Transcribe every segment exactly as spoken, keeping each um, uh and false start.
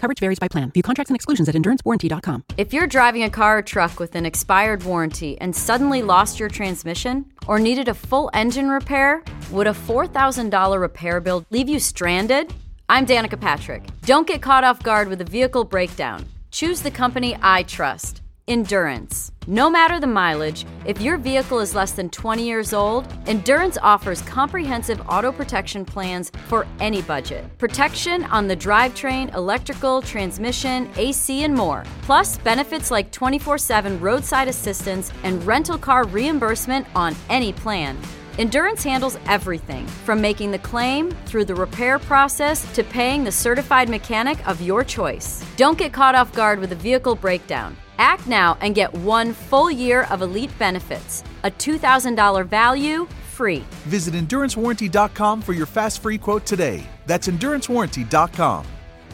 Coverage varies by plan. View contracts and exclusions at endurance warranty dot com. If you're driving a car or truck with an expired warranty and suddenly lost your transmission or needed a full engine repair, would a four thousand dollars repair bill leave you stranded? I'm Danica Patrick. Don't get caught off guard with a vehicle breakdown. Choose the company I trust, Endurance. No matter the mileage, if your vehicle is less than twenty years old, Endurance offers comprehensive auto protection plans for any budget. Protection on the drivetrain, electrical, transmission, A C, and more. Plus, benefits like twenty-four seven roadside assistance and rental car reimbursement on any plan. Endurance handles everything, from making the claim, through the repair process, to paying the certified mechanic of your choice. Don't get caught off guard with a vehicle breakdown. Act now and get one full year of elite benefits. A two thousand dollars value, free. Visit endurance warranty dot com for your fast free quote today. That's endurance warranty dot com.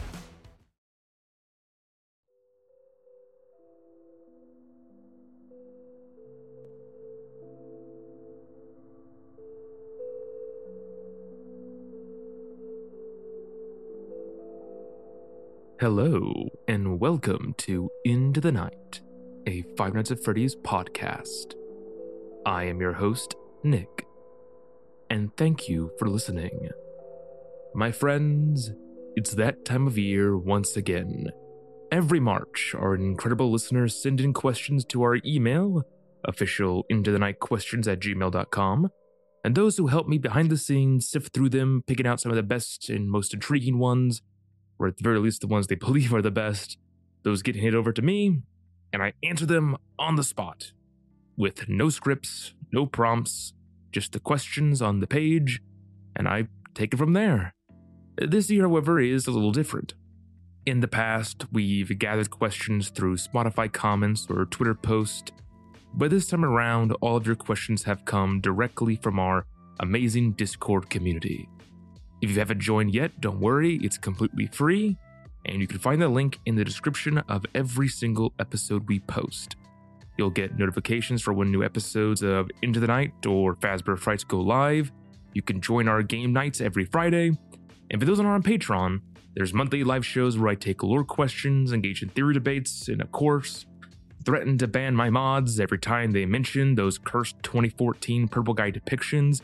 Hello, and welcome to Into the Night, a Five Nights at Freddy's podcast. I am your host, Nick, and thank you for listening. My friends, it's that time of year once again. Every March, our incredible listeners send in questions to our email, official into the night questions at gmail dot com, and those who help me behind the scenes sift through them, picking out some of the best and most intriguing ones, or at the very least the ones they believe are the best, those get handed over to me, and I answer them on the spot, with no scripts, no prompts, just the questions on the page, and I take it from there. This year, however, is a little different. In the past, we've gathered questions through Spotify comments or Twitter posts, but this time around, all of your questions have come directly from our amazing Discord community. If you haven't joined yet, don't worry, it's completely free, and you can find the link in the description of every single episode we post. You'll get notifications for when new episodes of Into the Night or Fazbear Frights go live. You can join our game nights every Friday, and for those that are on Patreon, there's monthly live shows where I take lore questions, engage in theory debates, and of course, threaten to ban my mods every time they mention those cursed twenty fourteen Purple Guy depictions.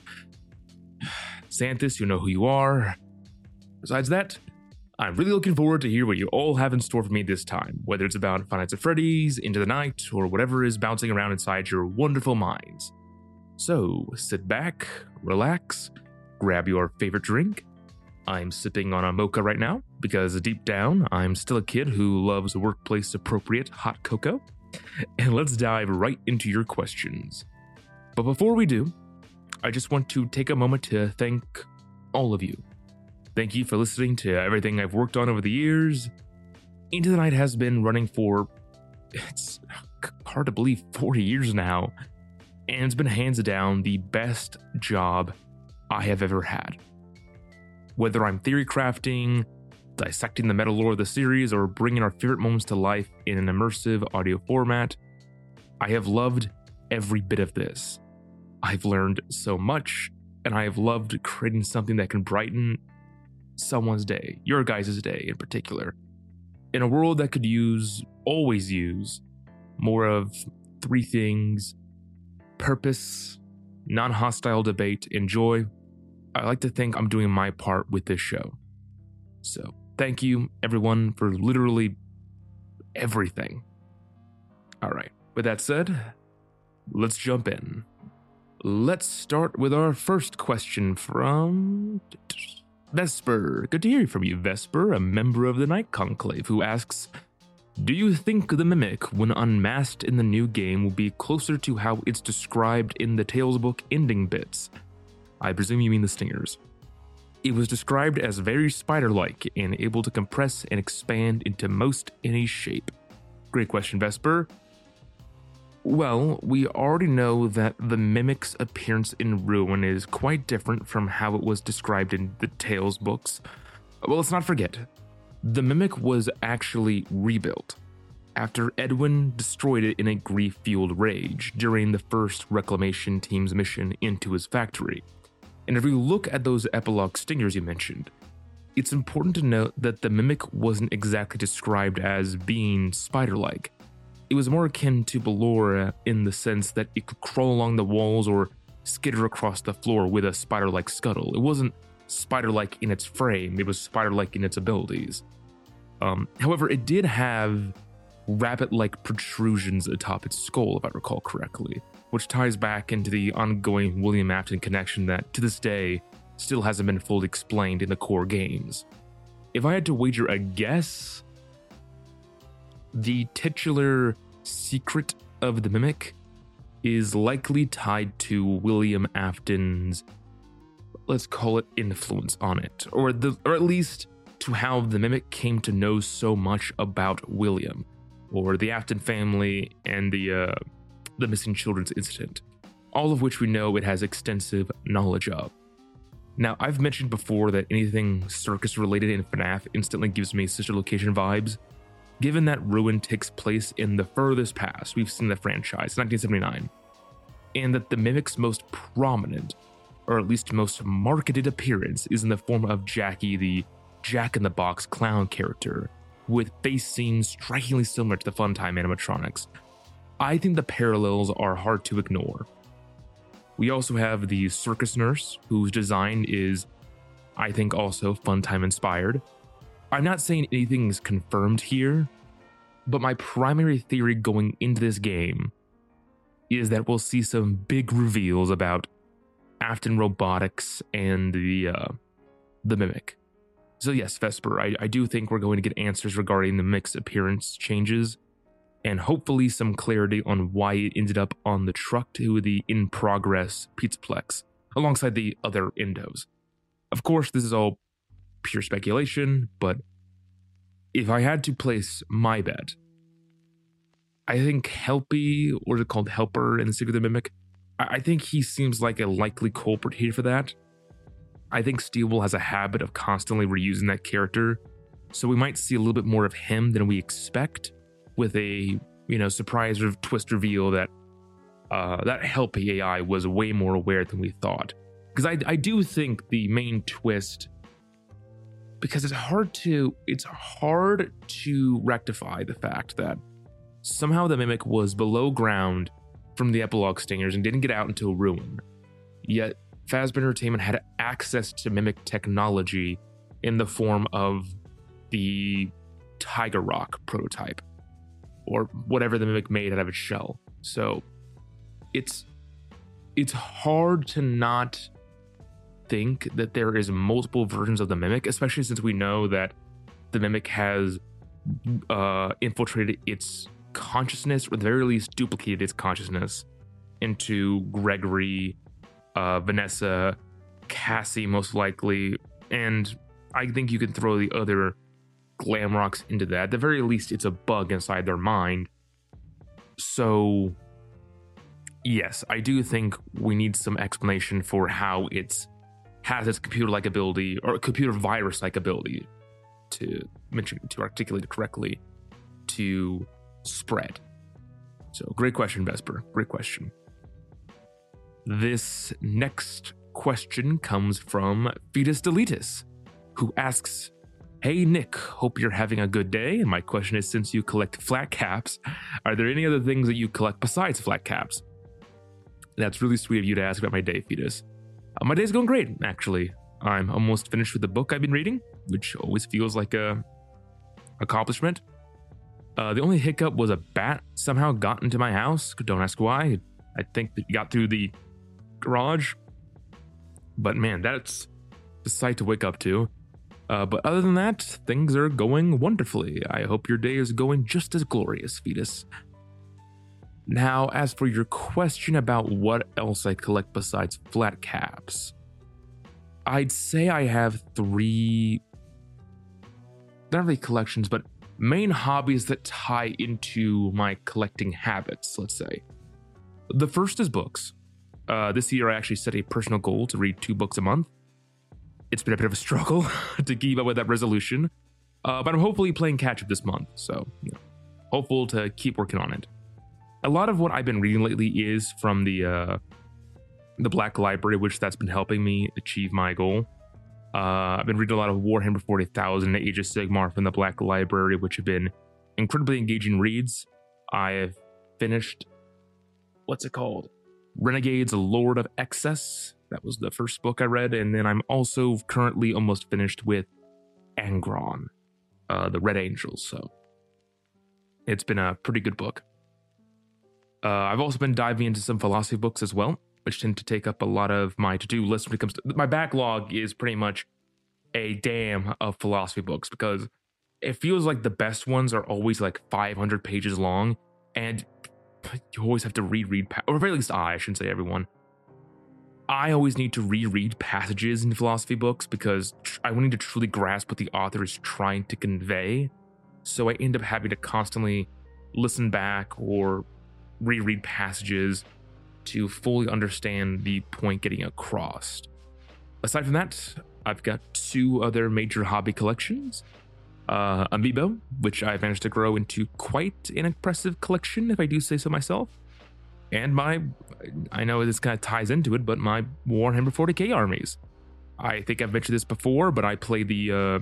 Xanthus, you know who you are. Besides that, I'm really looking forward to hear what you all have in store for me this time, whether it's about Five Nights at Freddy's, Into the Night, or whatever is bouncing around inside your wonderful minds. So, sit back, relax, grab your favorite drink. I'm sipping on a mocha right now, because deep down, I'm still a kid who loves workplace-appropriate hot cocoa. And let's dive right into your questions. But before we do, I just want to take a moment to thank all of you. Thank you for listening to everything I've worked on over the years. Into the Night has been running for, it's hard to believe, forty years now, and it's been hands down the best job I have ever had. Whether I'm theory crafting, dissecting the meta lore of the series, or bringing our favorite moments to life in an immersive audio format, I have loved every bit of this. I've learned so much, and I have loved creating something that can brighten someone's day, your guys' day in particular, in a world that could use, always use, more of three things: purpose, non-hostile debate, and joy. I like to think I'm doing my part with this show. So, thank you, everyone, for literally everything. Alright, with that said, let's jump in. Let's start with our first question from Vesper. Good to hear from you, Vesper, a member of the Night Conclave, who asks, do you think the Mimic, when unmasked in the new game, will be closer to how it's described in the Tales book ending bits? I presume you mean the stingers. It was described as very spider-like and able to compress and expand into most any shape. Great question, Vesper. Well, we already know that the Mimic's appearance in Ruin is quite different from how it was described in the Tales books. Well, let's not forget, the Mimic was actually rebuilt after Edwin destroyed it in a grief-fueled rage during the first Reclamation Team's mission into his factory. And if we look at those epilogue stingers you mentioned, it's important to note that the Mimic wasn't exactly described as being spider-like. It was more akin to Ballora in the sense that it could crawl along the walls or skitter across the floor with a spider-like scuttle. It wasn't spider-like in its frame, it was spider-like in its abilities. Um, however, it did have rabbit-like protrusions atop its skull, if I recall correctly, which ties back into the ongoing William Afton connection that, to this day, still hasn't been fully explained in the core games. If I had to wager a guess, the titular secret of the Mimic is likely tied to William Afton's, let's call it, influence on it, or the, or at least to how the Mimic came to know so much about William, or the Afton family, and the uh, the missing children's incident, all of which we know it has extensive knowledge of. Now, I've mentioned before that anything circus-related in FNAF instantly gives me Sister Location vibes. Given that Ruin takes place in the furthest past we've seen the franchise, nineteen seventy-nine, and that the Mimic's most prominent, or at least most marketed appearance is in the form of Jackie, the Jack-in-the-Box clown character, with face scenes strikingly similar to the Funtime animatronics, I think the parallels are hard to ignore. We also have the circus nurse, whose design is, I think, also Funtime inspired. I'm not saying anything is confirmed here, but my primary theory going into this game is that we'll see some big reveals about Afton Robotics and the uh, the Mimic. So yes, Vesper, I, I do think we're going to get answers regarding the Mimic's appearance changes, and hopefully some clarity on why it ended up on the truck to the in-progress Pizzaplex, alongside the other endos. Of course, this is all pure speculation, but if I had to place my bet, I think Helpy, or is it called Helper in the Secret of the Mimic, I, I think he seems like a likely culprit here for that. I think Steelwool has a habit of constantly reusing that character, so we might see a little bit more of him than we expect, with a, you know, surprise or twist reveal that uh, that Helpy A I was way more aware than we thought. Because I, I do think the main twist, because it's hard to it's hard to rectify the fact that somehow the Mimic was below ground from the Epilogue Stingers and didn't get out until Ruin. Yet Fazbear Entertainment had access to Mimic technology in the form of the Tiger Rock prototype, or whatever the Mimic made out of its shell. So it's it's hard to not think that there is multiple versions of the Mimic, especially since we know that the Mimic has uh, infiltrated its consciousness, or at the very least duplicated its consciousness, into Gregory, uh, Vanessa, Cassie most likely, and I think you can throw the other Glamrocks into that. At the very least, it's a bug inside their mind. So yes, I do think we need some explanation for how it's has its computer-like ability, or computer virus-like ability, to mention, to articulate it correctly, to spread. So great question, Vesper. Great question. This next question comes from Fetus Deletus, who asks, "Hey Nick, hope you're having a good day. And my question is, since you collect flat caps, are there any other things that you collect besides flat caps?" That's really sweet of you to ask about my day, Fetus. Uh, my day's going great, actually. I'm almost finished with the book I've been reading, which always feels like a accomplishment. Uh, the only hiccup was a bat somehow got into my house. Don't ask why. I think it got through the garage. But man, that's the sight to wake up to. Uh, but other than that, things are going wonderfully. I hope your day is going just as glorious, Fetus. Now, as for your question about what else I collect besides flat caps, I'd say I have three, not really collections, but main hobbies that tie into my collecting habits, let's say. The first is books. Uh, this year I actually set a personal goal to read two books a month. It's been a bit of a struggle to keep up with that resolution, uh, but I'm hopefully playing catch up this month, so you know, hopeful to keep working on it. A lot of what I've been reading lately is from the uh, the Black Library, which that's been helping me achieve my goal. Uh, I've been reading a lot of Warhammer forty thousand, Age of Sigmar from the Black Library, which have been incredibly engaging reads. I have finished, what's it called? Renegades, Lord of Excess. That was the first book I read. And then I'm also currently almost finished with Angron, uh, the Red Angels. So it's been a pretty good book. Uh, I've also been diving into some philosophy books as well, which tend to take up a lot of my to-do list when it comes to... My backlog is pretty much a dam of philosophy books because it feels like the best ones are always like five hundred pages long, and you always have to reread, or at least I, I shouldn't say everyone. I always need to reread passages in philosophy books because I need to truly grasp what the author is trying to convey. So I end up having to constantly listen back or reread passages to fully understand the point getting across. Aside from that, I've got two other major hobby collections. Uh, Amiibo, which I managed to grow into quite an impressive collection, if I do say so myself. And my, I know this kind of ties into it, but my Warhammer forty K armies. I think I've mentioned this before, but I play the uh,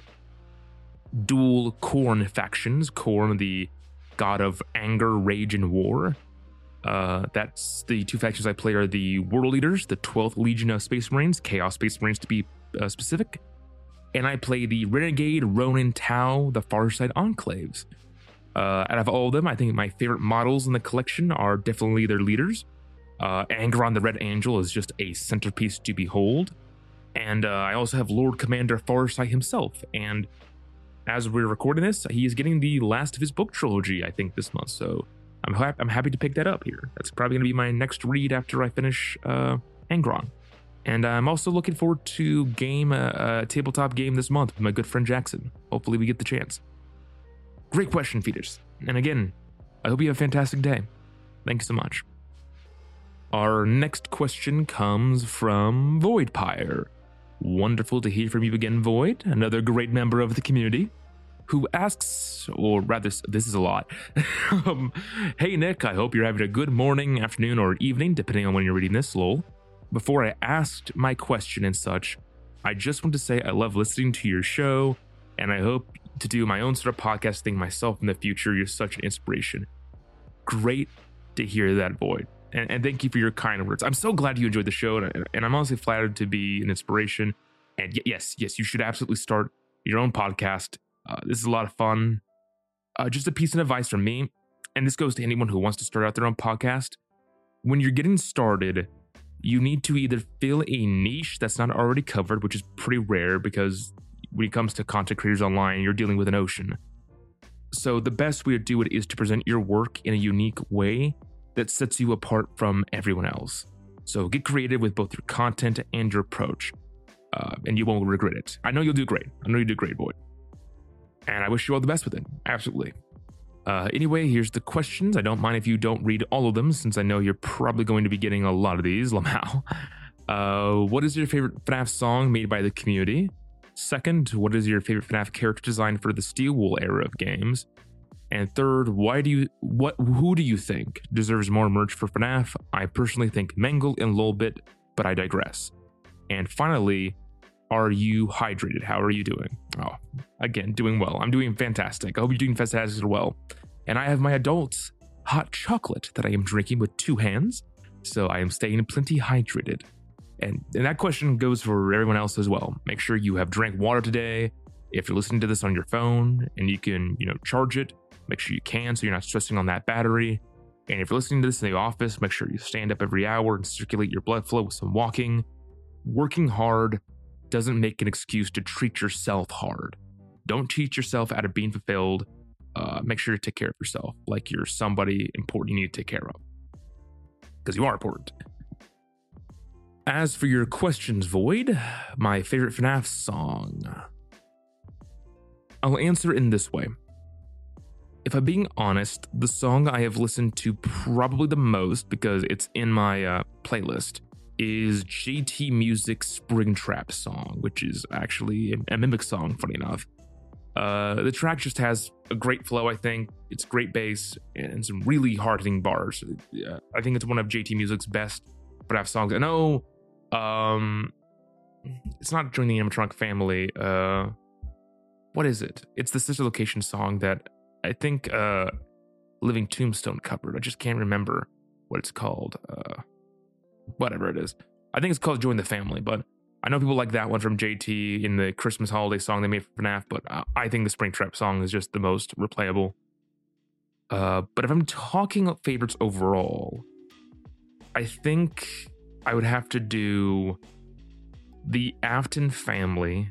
dual Khorne factions. Khorne, the god of anger, rage, and war. Uh, that's the two factions I play are the World Leaders, the twelfth Legion of Space Marines, Chaos Space Marines to be uh, specific. And I play the Renegade, Ronin, Tau, the Farside Enclaves. Uh, out of all of them, I think my favorite models in the collection are definitely their leaders. Uh, Angron, the Red Angel, is just a centerpiece to behold. And uh, I also have Lord Commander Farsight himself. And as we're recording this, he is getting the last of his book trilogy, I think, this month. So I'm, ha- I'm happy to pick that up here. That's probably going to be my next read after I finish uh, Angron. And I'm also looking forward to game a uh, uh, tabletop game this month with my good friend Jackson. Hopefully we get the chance. Great question, feeders. And again, I hope you have a fantastic day. Thank you so much. Our next question comes from Voidpire. Wonderful to hear from you again, Void, another great member of the community, who asks, or rather, this is a lot. um, hey, Nick, I hope you're having a good morning, afternoon, or evening, depending on when you're reading this, lol. Before I asked my question and such, I just want to say I love listening to your show, and I hope to do my own sort of podcast thing myself in the future. You're such an inspiration. Great to hear that, Void. And, and thank you for your kind words. I'm so glad you enjoyed the show, and, and I'm honestly flattered to be an inspiration. And yes, yes, you should absolutely start your own podcast. Uh, this is a lot of fun. Uh, just a piece of advice from me, and this goes to anyone who wants to start out their own podcast. When you're getting started, you need to either fill a niche that's not already covered, which is pretty rare because when it comes to content creators online, you're dealing with an ocean. So the best way to do it is to present your work in a unique way that sets you apart from everyone else. So get creative with both your content and your approach, uh, and you won't regret it. I know you'll do great. I know you do great, Void. And I wish you all the best with it. Absolutely. Uh, anyway, here's the questions. I don't mind if you don't read all of them, since I know you're probably going to be getting a lot of these. Lamau. Uh, what is your favorite F NAF song made by the community? Second, what is your favorite F NAF character design for the Steel Wool era of games? And third, why do you what who do you think deserves more merch for F NAF? I personally think Mangle and Lolbit, but I digress. And finally, are you hydrated? How are you doing? Oh, again, doing well. I'm doing fantastic. I hope you're doing fantastic as well. And I have my adult hot chocolate that I am drinking with two hands, so I am staying plenty hydrated. And, and that question goes for everyone else as well. Make sure you have drank water today. If you're listening to this on your phone and you can, you know, charge it, make sure you can so you're not stressing on that battery. And if you're listening to this in the office, make sure you stand up every hour and circulate your blood flow with some walking. Working hard doesn't make an excuse to treat yourself hard. Don't cheat yourself out of being fulfilled. Uh, make sure to take care of yourself like you're somebody important you need to take care of. Because you are important. As for your questions, Void, my favorite F NAF song. I'll answer in this way. If I'm being honest, the song I have listened to probably the most, because it's in my uh, playlist, is J T Music's Springtrap song, which is actually a Mimic song, funny enough. Uh, the track just has a great flow, I think. It's great bass and some really hard-hitting bars. Uh, I think it's one of J T Music's best F NAF songs. I know um, it's not Join the Animatronic Family. Uh, what is it? It's the Sister Location song that I think uh, Living Tombstone covered. I just can't remember what it's called. Uh, whatever it is. I think it's called Join the Family, but I know people like that one from J T in the Christmas holiday song they made for FNAF, but I think the Springtrap song is just the most replayable. Uh, but if I'm talking favorites overall, I think I would have to do the Afton Family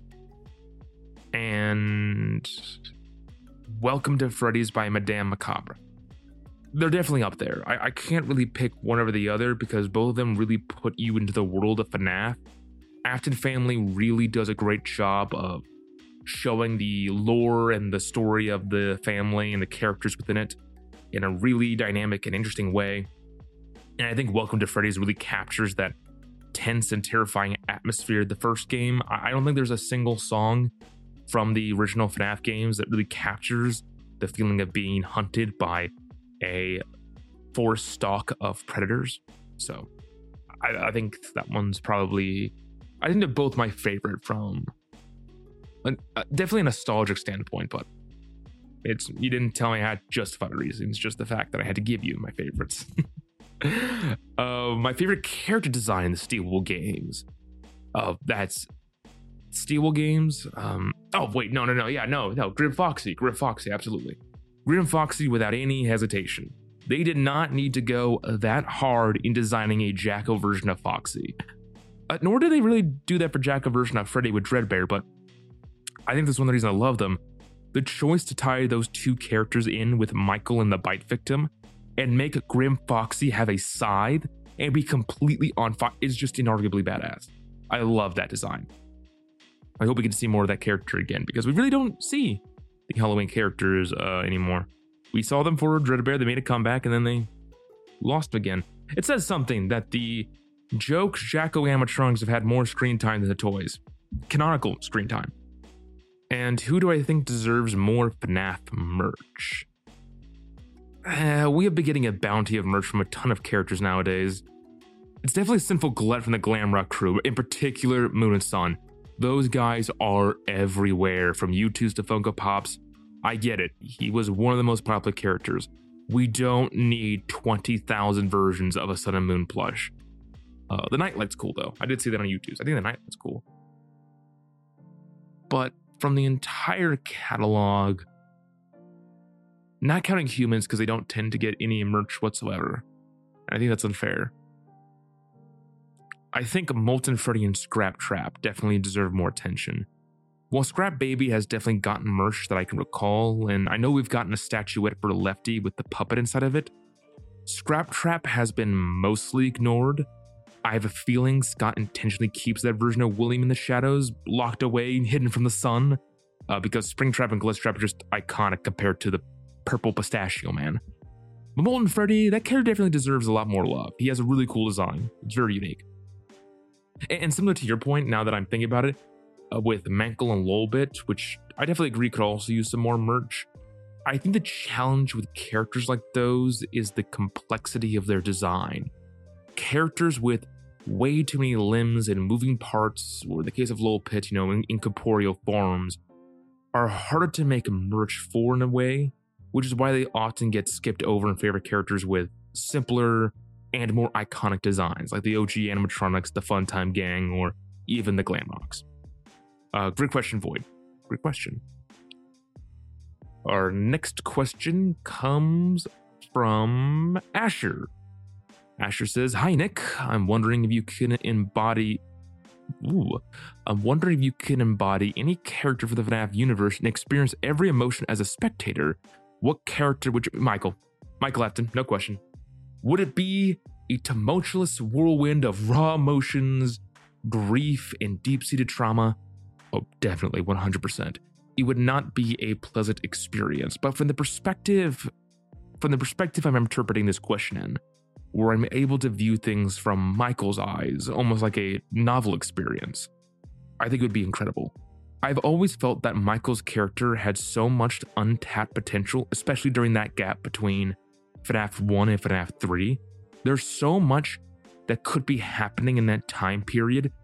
and Welcome to Freddy's by Madame Macabre. They're definitely up there. I, I can't really pick one over the other because both of them really put you into the world of FNAF. Afton Family really does a great job of showing the lore and the story of the family and the characters within it in a really dynamic and interesting way. And I think Welcome to Freddy's really captures that tense and terrifying atmosphere of the first game. I don't think there's a single song from the original FNAF games that really captures the feeling of being hunted by a forced stalk of predators. So I, I think that one's probably, I think they're both my favorite from a, a, definitely a nostalgic standpoint, but it's, you didn't tell me I had justified reasons, just the fact that I had to give you my favorites. uh, my favorite character design in the Steel games. Uh, that's Steel games. Um, oh, wait, no, no, no. Yeah, no, no. Grim Foxy. Grim Foxy, absolutely. Grim Foxy without any hesitation. They did not need to go that hard in designing a Jacko version of Foxy. Uh, nor did they really do that for Jacko version of Freddy with Dreadbear, but I think that's one of the reasons I love them. The choice to tie those two characters in with Michael and the Bite Victim and make Grim Foxy have a scythe and be completely on fire is just inarguably badass. I love that design. I hope we get to see more of that character again because we really don't see the Halloween characters uh, anymore. We saw them for Dreadbear, they made a comeback, and then they lost again. It says something that the jokes Jacko animatronics have had more screen time than the toys. Canonical screen time. And who do I think deserves more FNAF merch? Uh, we have been getting a bounty of merch from a ton of characters nowadays. It's definitely Sinful Gillette from the Glamrock crew, in particular Moon and Sun. Those guys are everywhere, from YouTubes to Funko Pops. I get it, he was one of the most popular characters. We don't need twenty thousand versions of a Sun and Moon plush. Uh, the Nightlight's cool though, I did see that on YouTube, so I think the Nightlight's cool. But from the entire catalog, not counting humans because they don't tend to get any merch whatsoever, I think that's unfair. I think Molten Freddy and Scrap Trap definitely deserve more attention. While Scrap Baby has definitely gotten merch that I can recall, and I know we've gotten a statuette for Lefty with the puppet inside of it, Scrap Trap has been mostly ignored. I have a feeling Scott intentionally keeps that version of William in the shadows, locked away and hidden from the sun, uh, because Springtrap and Glitchtrap are just iconic compared to the purple pistachio man. But Molten Freddy, that character definitely deserves a lot more love. He has a really cool design. It's very unique. And similar to your point, now that I'm thinking about it, uh, with Mankle and Lolbit, which I definitely agree could also use some more merch, I think the challenge with characters like those is the complexity of their design. Characters with way too many limbs and moving parts, or in the case of Lolbit, you know, in incorporeal forms, are harder to make merch for in a way, which is why they often get skipped over in favorite characters with simpler and more iconic designs, like the O G animatronics, the Funtime Gang, or even the Glamrocks. Uh, great question, Void. Great question. Our next question comes from Asher. Asher says, "Hi Nick, I'm wondering if you can embody... Ooh. I'm wondering if you can embody any character for the FNAF universe and experience every emotion as a spectator. What character would you..." Michael. Michael Afton, no question. Would it be a tumultuous whirlwind of raw emotions, grief, and deep-seated trauma? Oh, definitely, one hundred percent. It would not be a pleasant experience, but from the perspective, from the perspective I'm interpreting this question in, where I'm able to view things from Michael's eyes, almost like a novel experience, I think it would be incredible. I've always felt that Michael's character had so much untapped potential, especially during that gap between FNAF one and FNAF three. There's so much that could be happening in that time period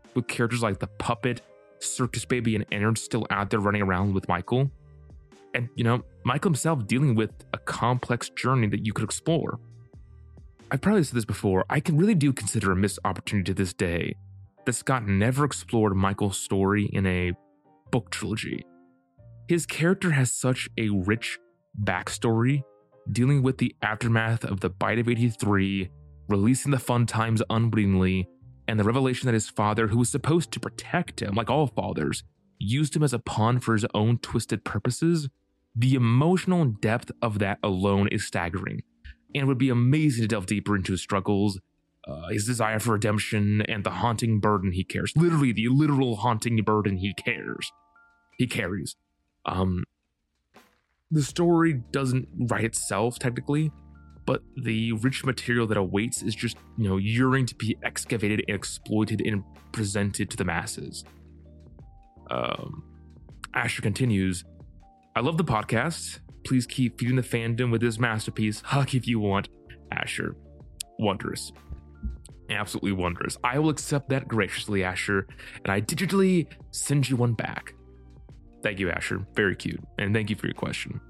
with characters like the Puppet, Circus Baby, and Ennard still out there running around with Michael. And, you know, Michael himself dealing with a complex journey that you could explore. I've probably said this before, I can really do consider a missed opportunity to this day that Scott never explored Michael's story in a book trilogy. His character has such a rich backstory, dealing with the aftermath of the Bite of eighty-three, releasing the Fun Times unwittingly, and the revelation that his father, who was supposed to protect him, like all fathers, used him as a pawn for his own twisted purposes. The emotional depth of that alone is staggering, and it would be amazing to delve deeper into his struggles, uh, his desire for redemption, and the haunting burden he carries. Literally, the literal haunting burden he cares. He carries. Um, the story doesn't write itself, technically, but the rich material that awaits is just, you know, yearning to be excavated and exploited and presented to the masses. Um, Asher continues, I love the podcast. Please keep feeding the fandom with this masterpiece. Hug if you want. Asher. Wondrous. Absolutely wondrous. I will accept that graciously, Asher, and I digitally send you one back. Thank you, Asher. Very cute. And thank you for your question.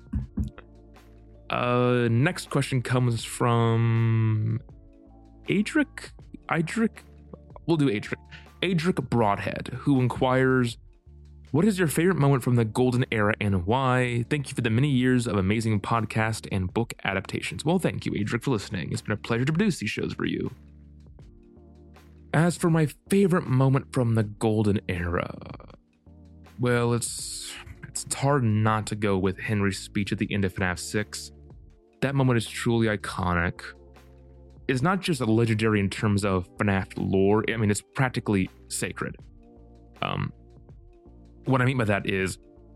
Uh, next question comes from Adric? Adric? We'll do Adric. Adric Broadhead, who inquires, what is your favorite moment from the golden era and why? Thank you for the many years of amazing podcast and book adaptations. Well, thank you, Adric, for listening. It's been a pleasure to produce these shows for you. As for my favorite moment from the golden era, well, it's it's hard not to go with Henry's speech at the end of FNAF six. That moment is truly iconic. It's not just legendary in terms of FNAF lore. I mean, it's practically sacred. Um, what I mean by that is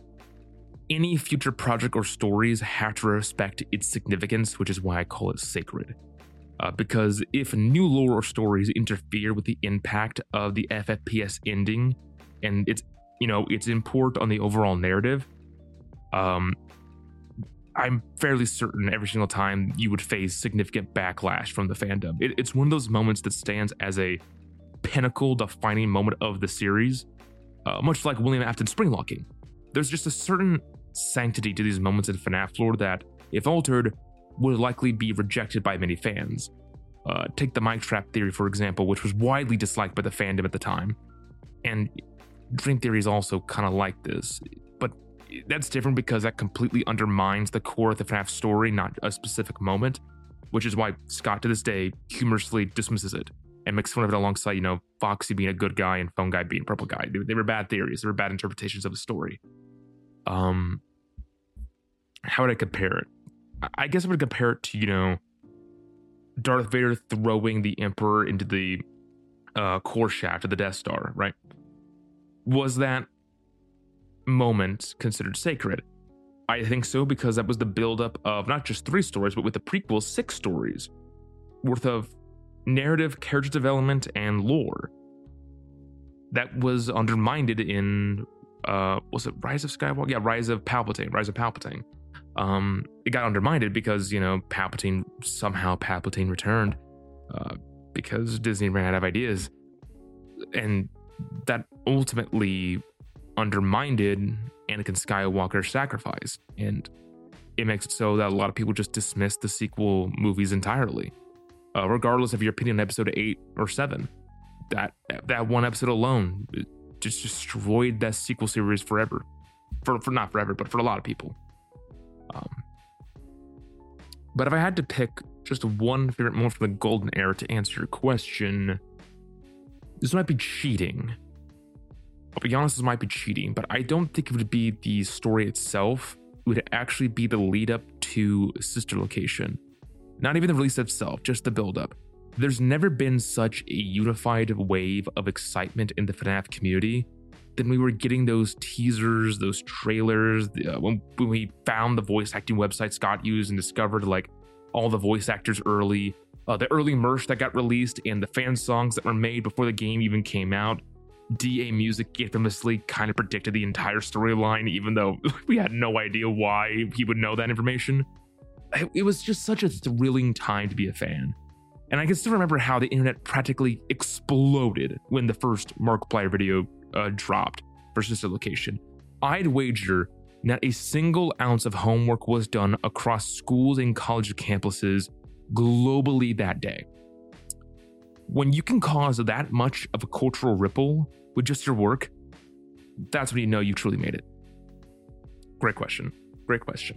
any future project or stories have to respect its significance, which is why I call it sacred. Uh, because if new lore or stories interfere with the impact of the F F P S ending and its, you know, its import on the overall narrative, um, I'm fairly certain every single time you would face significant backlash from the fandom. It, it's one of those moments that stands as a pinnacle defining moment of the series, uh, much like William Afton springlocking. There's just a certain sanctity to these moments in FNAF lore that, if altered, would likely be rejected by many fans. Uh, take the mic trap theory, for example, which was widely disliked by the fandom at the time. And Dream Theory is also kind of like this. But that's different because that completely undermines the core of the FNAF story, not a specific moment, which is why Scott to this day humorously dismisses it and makes fun of it alongside, you know, Foxy being a good guy and Phone Guy being a purple guy. They, they were bad theories. They were bad interpretations of the story. Um, how would I compare it? I guess I would compare it to, you know, Darth Vader throwing the Emperor into the uh, core shaft of the Death Star, right? Was that moment considered sacred? I think so, because that was the buildup of not just three stories, but with the prequels, six stories worth of narrative, character development, and lore that was undermined in, uh, was it Rise of Skywalker? Yeah, Rise of Palpatine, Rise of Palpatine. Um, it got undermined because, you know, Palpatine, somehow Palpatine returned, uh, because Disney ran out of ideas. And that ultimately undermined Anakin Skywalker's sacrifice. And it makes it so that a lot of people just dismiss the sequel movies entirely. Uh, regardless of your opinion on episode eight or seven. That that one episode alone just destroyed that sequel series forever. For, for not forever, but for a lot of people. Um, but if I had to pick just one favorite moment from the golden era to answer your question, this might be cheating. I'll be honest, this might be cheating, but I don't think it would be the story itself. It would actually be the lead up to Sister Location. Not even the release itself, just the build up. There's never been such a unified wave of excitement in the FNAF community than we were getting those teasers, those trailers, uh, when, when we found the voice acting website Scott used and discovered like all the voice actors early, uh, the early merch that got released and the fan songs that were made before the game even came out. D A Music infamously kind of predicted the entire storyline, even though we had no idea why he would know that information. It was just such a thrilling time to be a fan. And I can still remember how the internet practically exploded when the first Markiplier video uh, dropped for Sister Location. I'd wager not a single ounce of homework was done across schools and college campuses globally that day. When you can cause that much of a cultural ripple with just your work, that's when you know you truly made it. Great question. Great question.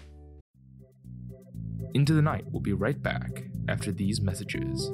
Into the Night will be right back after these messages.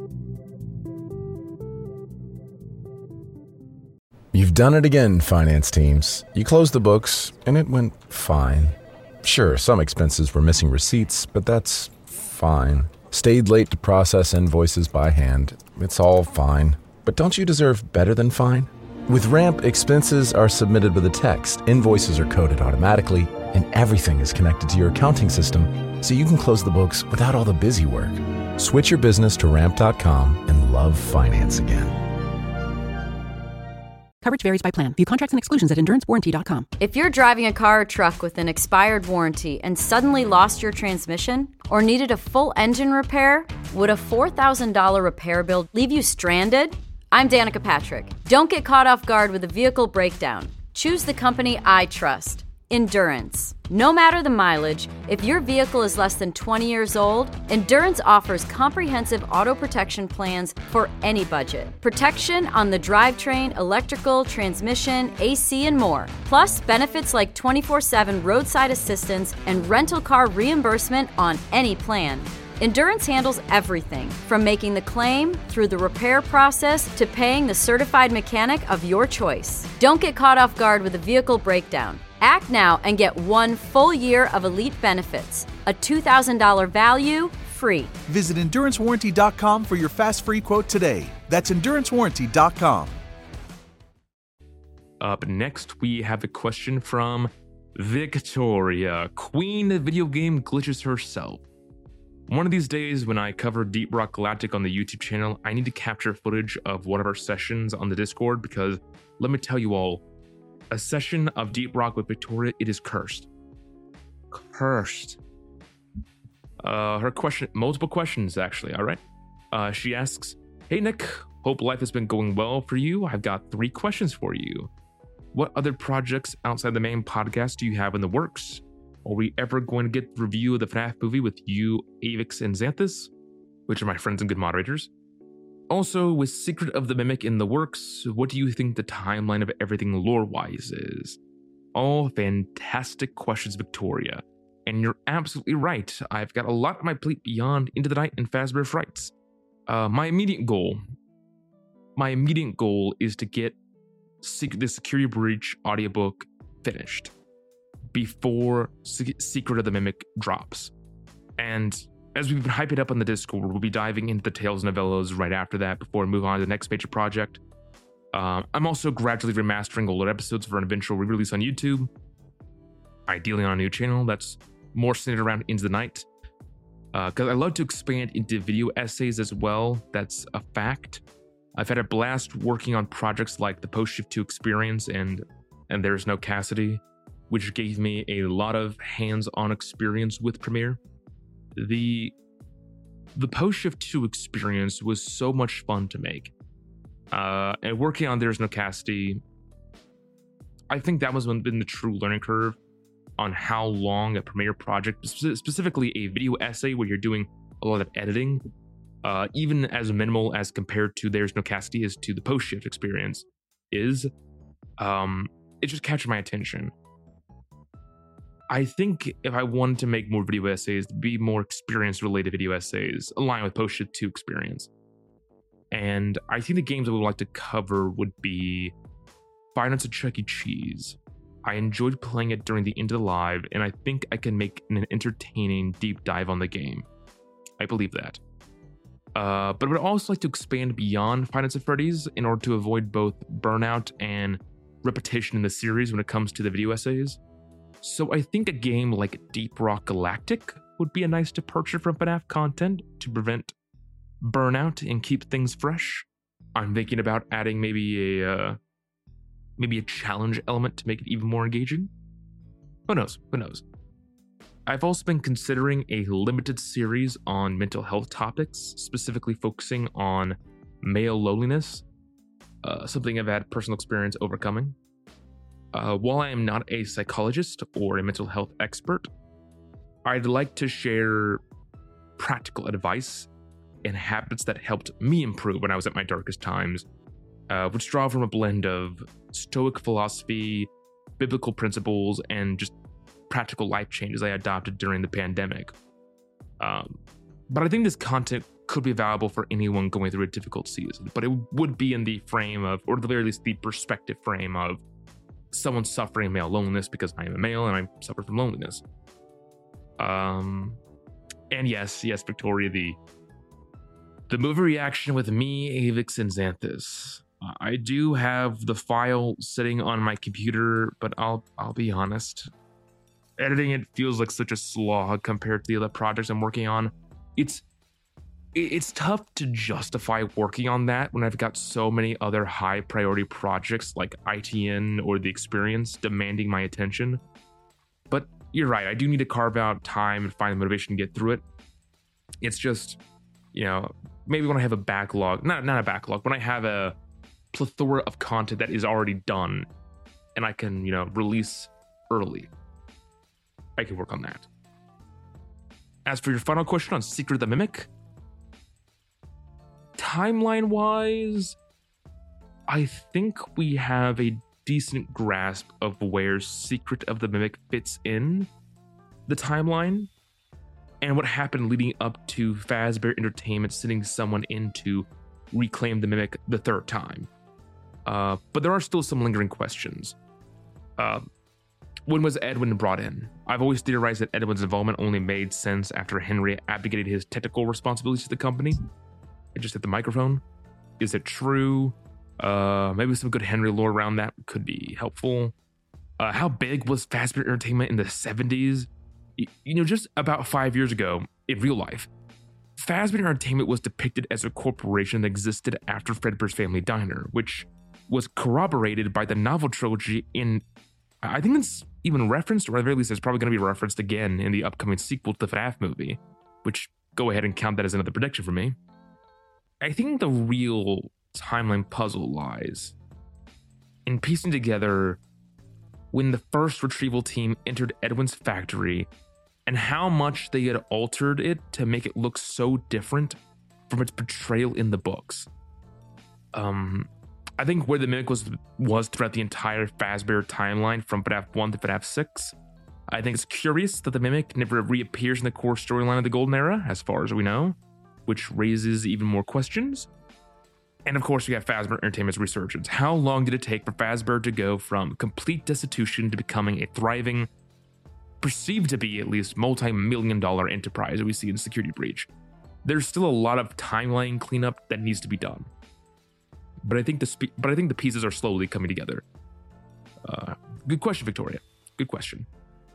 You've done it again, finance teams. You closed the books, and it went fine. Sure, some expenses were missing receipts, but that's fine. Stayed late to process invoices by hand. It's all fine. But don't you deserve better than fine? With Ramp, expenses are submitted with a text, invoices are coded automatically, and everything is connected to your accounting system, so you can close the books without all the busy work. Switch your business to ramp dot com and love finance again. Coverage varies by plan. View contracts and exclusions at endurance warranty dot com. If you're driving a car or truck with an expired warranty and suddenly lost your transmission or needed a full engine repair, would a four thousand dollars repair bill leave you stranded? I'm Danica Patrick. Don't get caught off guard with a vehicle breakdown. Choose the company I trust, Endurance. No matter the mileage, if your vehicle is less than twenty years old, Endurance offers comprehensive auto protection plans for any budget. Protection on the drivetrain, electrical, transmission, A C, and more. Plus, benefits like twenty-four seven roadside assistance and rental car reimbursement on any plan. Endurance handles everything, from making the claim, through the repair process, to paying the certified mechanic of your choice. Don't get caught off guard with a vehicle breakdown. Act now and get one full year of elite benefits. A two thousand dollars value, free. Visit endurance warranty dot com for your fast free quote today. That's endurance warranty dot com. Up next, we have a question from Victoria, Queen of Video Game Glitches herself. One of these days, when I cover Deep Rock Galactic on the YouTube channel, I need to capture footage of one of our sessions on the Discord because, let me tell you all, a session of Deep Rock with Victoria, it is cursed. Cursed. Uh, her question, multiple questions actually, all right? Uh, she asks, hey Nick, hope life has been going well for you. I've got three questions for you. What other projects outside the main podcast do you have in the works? Are we ever going to get the review of the F NAF movie with you, Avix, and Xanthus, which are my friends and good moderators? Also, with Secret of the Mimic in the works, what do you think the timeline of everything lore-wise is? All fantastic questions, Victoria. And you're absolutely right. I've got a lot on my plate beyond Into the Night and Fazbear Frights. Uh, my immediate goal, my immediate goal is to get the Security Breach audiobook finished before Secret of the Mimic drops. And as we've been hyping up on the Discord, we'll be diving into the Tales novellas right after that before we move on to the next major project. Uh, I'm also gradually remastering older episodes for an eventual re-release on YouTube, ideally on a new channel that's more centered around Into the Night. Because uh, I love to expand into video essays as well, that's a fact. I've had a blast working on projects like the Post Shift two experience and and There's No Cassidy, which gave me a lot of hands-on experience with Premiere. The the Post Shift two experience was so much fun to make. Uh, and working on There's No Cassidy, I think that was been the true learning curve on how long a Premiere project, specifically a video essay where you're doing a lot of editing, uh, even as minimal as compared to There's No Cassidy is to the Post Shift experience, is, um, it just captured my attention. I think if I wanted to make more video essays, to be more experience-related video essays, aligned with Post Shift two experience. And I think the games I would like to cover would be Five Nights at Chuck E. Cheese. I enjoyed playing it during the Into the Live, and I think I can make an entertaining deep dive on the game. I believe that. Uh, but I would also like to expand beyond Five Nights at Freddy's in order to avoid both burnout and repetition in the series when it comes to the video essays. So I think a game like Deep Rock Galactic would be a nice departure from F NAF content to prevent burnout and keep things fresh. I'm thinking about adding maybe a uh, maybe a challenge element to make it even more engaging. Who knows? Who knows? I've also been considering a limited series on mental health topics, specifically focusing on male loneliness, uh, something I've had personal experience overcoming. Uh, while I am not a psychologist or a mental health expert, I'd like to share practical advice and habits that helped me improve when I was at my darkest times, uh, which draw from a blend of Stoic philosophy, biblical principles, and just practical life changes I adopted during the pandemic. Um, but I think this content could be valuable for anyone going through a difficult season, but it would be in the frame of, or at the very least, the perspective frame of someone suffering male loneliness, because I am a male and I suffer from loneliness. Um, and yes, yes, Victoria, the the movie reaction with me, Avix, and Xanthus. I do have the file sitting on my computer, but I'll I'll be honest. Editing it feels like such a slog compared to the other projects I'm working on. It's it's tough to justify working on that when I've got so many other high priority projects like I T N or The Experience demanding my attention. But you're right, I do need to carve out time and find the motivation to get through it. It's just, you know, maybe when I have a backlog, not not a backlog, when I have a plethora of content that is already done and I can, you know, release early, I can work on that. As for your final question on Secret of the Mimic, timeline-wise, I think we have a decent grasp of where Secret of the Mimic fits in the timeline and what happened leading up to Fazbear Entertainment sending someone in to reclaim the Mimic the third time. Uh, but there are still some lingering questions. Uh, When was Edwin brought in? I've always theorized that Edwin's involvement only made sense after Henry abdicated his technical responsibilities to the company. I just hit the microphone. Is it true? Uh, maybe some good Henry lore around that could be helpful. Uh, how big was Fazbear Entertainment in the seventies? Y- you know, just about five years ago, in real life, Fazbear Entertainment was depicted as a corporation that existed after Fredbear's Family Diner, which was corroborated by the novel trilogy in, I think it's even referenced, or at the very least it's probably going to be referenced again in the upcoming sequel to the F NAF movie, which, go ahead and count that as another prediction for me. I think the real timeline puzzle lies in piecing together when the first retrieval team entered Edwin's factory and how much they had altered it to make it look so different from its portrayal in the books. Um... I think where the Mimic was was throughout the entire Fazbear timeline from F NAF one to F NAF six. I think it's curious that the Mimic never reappears in the core storyline of the Golden Era, as far as we know, which raises even more questions. And of course, we have Fazbear Entertainment's resurgence. How long did it take for Fazbear to go from complete destitution to becoming a thriving, perceived to be at least multi-million dollar enterprise that we see in Security Breach? There's still a lot of timeline cleanup that needs to be done. But I think the spe- but I think the pieces are slowly coming together. Uh, good question, Victoria. Good question.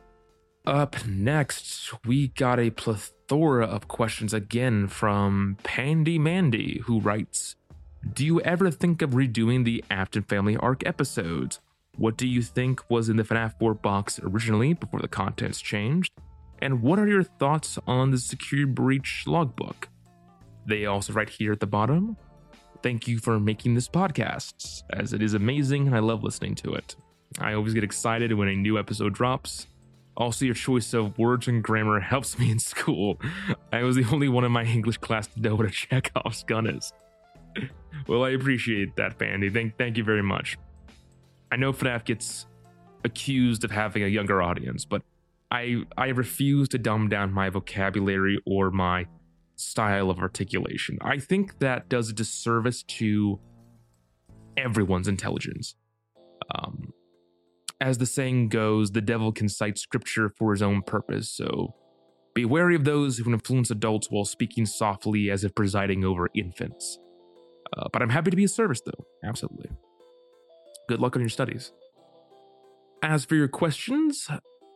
Up next, we got a plethora of questions again from Pandy Mandy, who writes, do you ever think of redoing the Afton Family Arc episodes? What do you think was in the F NAF four box originally before the contents changed? And what are your thoughts on the Security Breach logbook? They also write here at the bottom, thank you for making this podcast, as it is amazing and I love listening to it. I always get excited when a new episode drops. Also, your choice of words and grammar helps me in school. I was the only one in my English class to know what a Chekhov's gun is. Well, I appreciate that, Pandy. Thank, thank you very much. I know F NAF gets accused of having a younger audience, but I I refuse to dumb down my vocabulary or my style of articulation. I think that does a disservice to everyone's intelligence. Um, as the saying goes, the devil can cite scripture for his own purpose, so be wary of those who influence adults while speaking softly as if presiding over infants. Uh, but I'm happy to be of service, though. Absolutely. Good luck on your studies. As for your questions,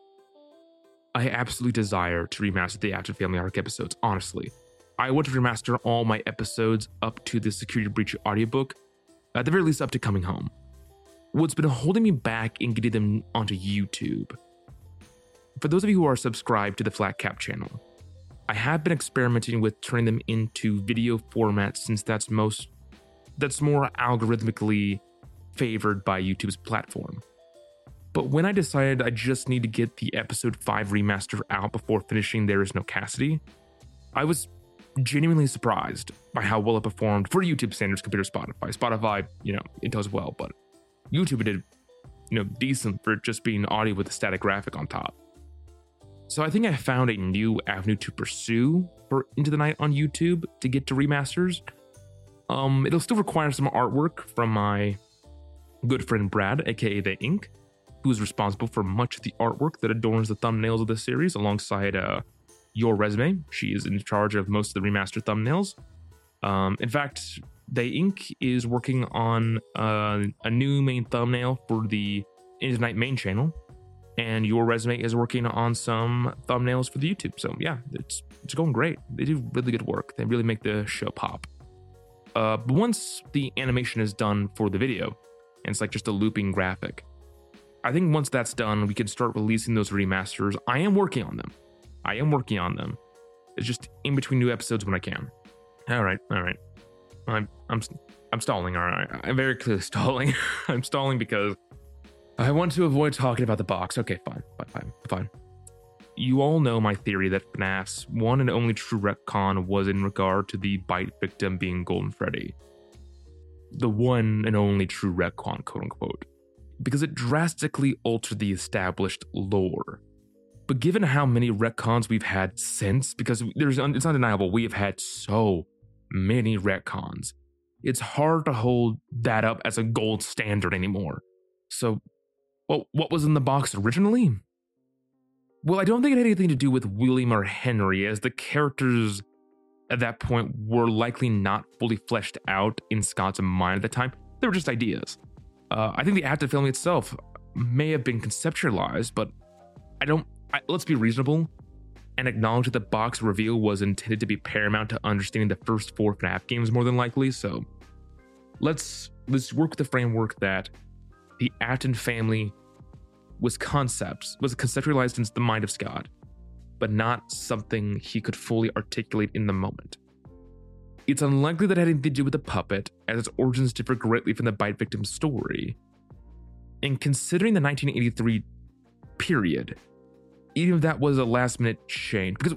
I absolutely desire to remaster the Afton Family Arc episodes, honestly. I want to remaster all my episodes up to the Security Breach audiobook, at the very least up to Coming Home. What's been holding me back in getting them onto YouTube for those of you who are subscribed to the Flat Cap channel, I have been experimenting with turning them into video format since that's most that's more algorithmically favored by YouTube's platform. But when I decided I just need to get the episode five remaster out before finishing There Is No Cassidy, I was genuinely surprised by how well it performed for YouTube standards compared to Spotify. Spotify, you know, it does well, but YouTube did, you know, decent for just being audio with a static graphic on top. So I think I found a new avenue to pursue for Into the Night on YouTube to get to remasters. Um, it'll still require some artwork from my good friend Brad, aka The Ink, who is responsible for much of the artwork that adorns the thumbnails of this series, alongside uh, Your Resume. She is in charge of most of the remastered thumbnails. Um, in fact, The Ink is working on uh, a new main thumbnail for the Into the Night main channel, and Your Resume is working on some thumbnails for the YouTube. So yeah, it's it's going great. They do really good work. They really make the show pop. Uh, but once the animation is done for the video, and it's like just a looping graphic, I think once that's done, we can start releasing those remasters. I am working on them. I am working on them. It's just in between new episodes when I can. All right, all right. I'm I'm I'm stalling. All right, I'm very clearly stalling. I'm stalling because I want to avoid talking about the box. Okay, fine, fine, fine, fine. You all know my theory that F NAF's one and only true retcon was in regard to the bite victim being Golden Freddy. The one and only true retcon, quote unquote, because it drastically altered the established lore. But given how many retcons we've had since, because there's it's undeniable, we have had so many retcons, it's hard to hold that up as a gold standard anymore. So, well, what was in the box originally? Well, I don't think it had anything to do with William or Henry, as the characters at that point were likely not fully fleshed out in Scott's mind at the time. They were just ideas. Uh, I think the act of filming itself may have been conceptualized, but I don't. I, let's be reasonable and acknowledge that the box reveal was intended to be paramount to understanding the first four F NAF games, more than likely. So let's let's work with the framework that the Afton family was concepts was conceptualized into the mind of Scott, but not something he could fully articulate in the moment. It's unlikely that it had anything to do with the puppet, as its origins differ greatly from the bite victim's story. And considering the nineteen eighty-three period, even if that was a last minute change, because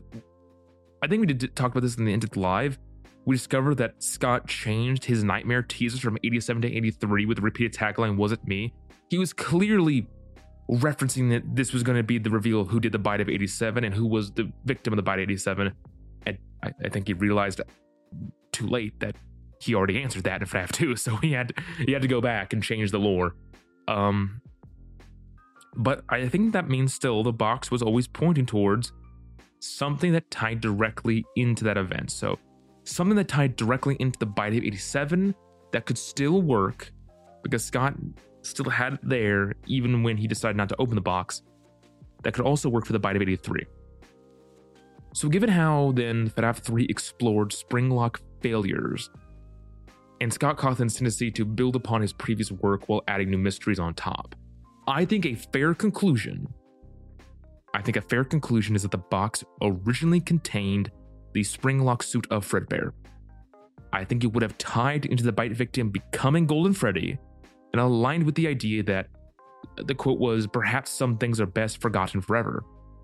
I think we did talk about this in the Ended Live, we discovered that Scott changed his nightmare teasers from eighty-seven to eighty-three with the repeated tagline, "Was it me?" He was clearly referencing that this was going to be the reveal of who did the bite of eighty-seven and who was the victim of the bite of eighty-seven. And I, I think he realized too late that he already answered that in F NAF two, so he had he had to go back and change the lore. Um, but I think that means still the box was always pointing towards something that tied directly into that event. So something that tied directly into the bite of eighty-seven that could still work because Scott still had it there even when he decided not to open the box, that could also work for the bite of eighty-three. So given how then F NAF three explored Springlock failures, and Scott Cawthon's tendency to build upon his previous work while adding new mysteries on top, I think a fair conclusion, I think a fair conclusion is that the box originally contained the Springlock suit of Fredbear. I think it would have tied into the bite victim becoming Golden Freddy and aligned with the idea that the quote was, "Perhaps some things are best forgotten forever."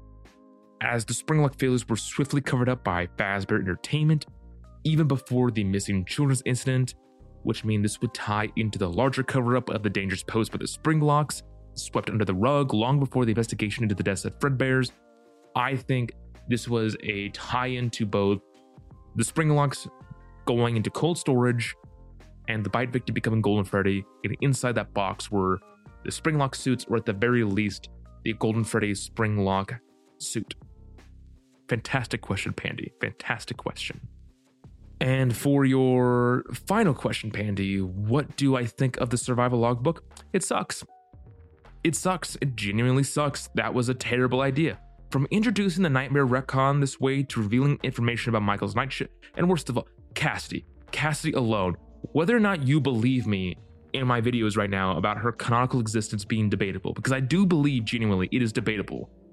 As the Springlock failures were swiftly covered up by Fazbear Entertainment, even before the missing children's incident, which means this would tie into the larger cover-up of the dangers posed by the Springlocks, swept under the rug long before the investigation into the deaths of Fredbears. I think this was a tie-in to both the Springlocks going into cold storage and the bite victim becoming Golden Freddy, and inside that box were the Springlock suits, or at the very least, the Golden Freddy Springlock suit. Fantastic question, Pandy. Fantastic question. And for your final question, Pandy, what do I think of the survival logbook? It sucks. It sucks. It genuinely sucks. That was a terrible idea. From introducing the Nightmare retcon this way to revealing information about Michael's night shift, and worst of all, Cassidy. Cassidy alone. Whether or not you believe me in my videos right now about her canonical existence being debatable, because I do believe genuinely it is debatable.